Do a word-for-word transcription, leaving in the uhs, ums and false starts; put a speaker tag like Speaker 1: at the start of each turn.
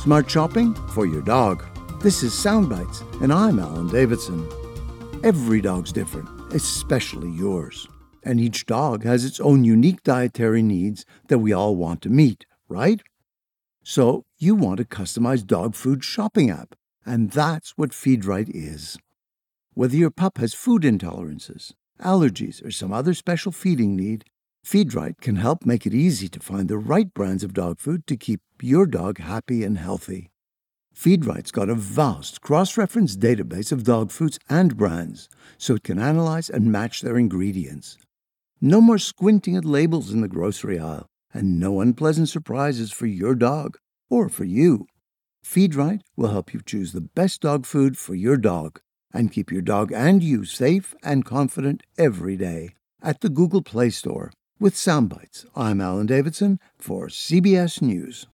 Speaker 1: Smart shopping for your dog. This is Soundbites, and I'm Alan Davidson. Every dog's different, especially yours. And each dog has its own unique dietary needs that we all want to meet, right? So you want a customized dog food shopping app, and that's what FeedRight is. Whether your pup has food intolerances, allergies, or some other special feeding need, FeedRight can help make it easy to find the right brands of dog food to keep your dog happy and healthy. FeedRight's got a vast cross-reference database of dog foods and brands, so it can analyze and match their ingredients. No more squinting at labels in the grocery aisle, and no unpleasant surprises for your dog or for you. FeedRight will help you choose the best dog food for your dog and keep your dog and you safe and confident every day at the Google Play Store. With Soundbites, I'm Alan Davidson for C B S News.